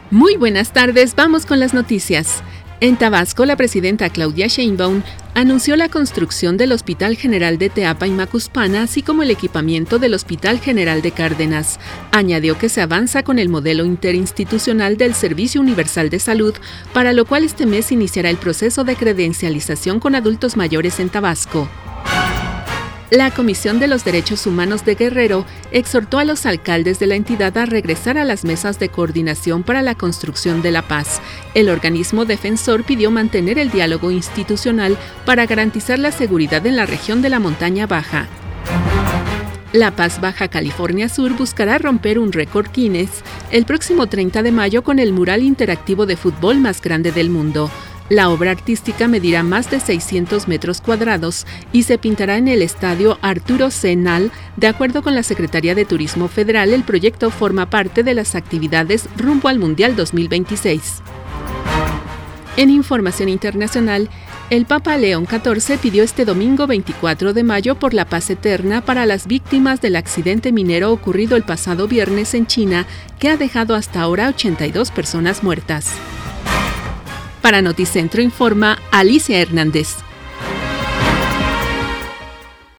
Muy buenas tardes, vamos con las noticias. En Tabasco, la presidenta Claudia Sheinbaum anunció la construcción del Hospital General de Teapa y Macuspana, así como el equipamiento del Hospital General de Cárdenas. Añadió que se avanza con el modelo interinstitucional del Servicio Universal de Salud, para lo cual este mes iniciará el proceso de credencialización con adultos mayores en Tabasco. La Comisión de los Derechos Humanos de Guerrero exhortó a los alcaldes de la entidad a regresar a las mesas de coordinación para la construcción de la paz. El organismo defensor pidió mantener el diálogo institucional para garantizar la seguridad en la región de la Montaña Baja. La Paz Baja California Sur buscará romper un récord Guinness el próximo 30 de mayo con el mural interactivo de fútbol más grande del mundo. La obra artística medirá más de 600 metros cuadrados y se pintará en el estadio Arturo C. Nal. De acuerdo con la Secretaría de Turismo Federal, el proyecto forma parte de las actividades rumbo al Mundial 2026. En información internacional, el Papa León XIV pidió este domingo 24 de mayo por la paz eterna para las víctimas del accidente minero ocurrido el pasado viernes en China, que ha dejado hasta ahora 82 personas muertas. Para Noticentro informa Alicia Hernández.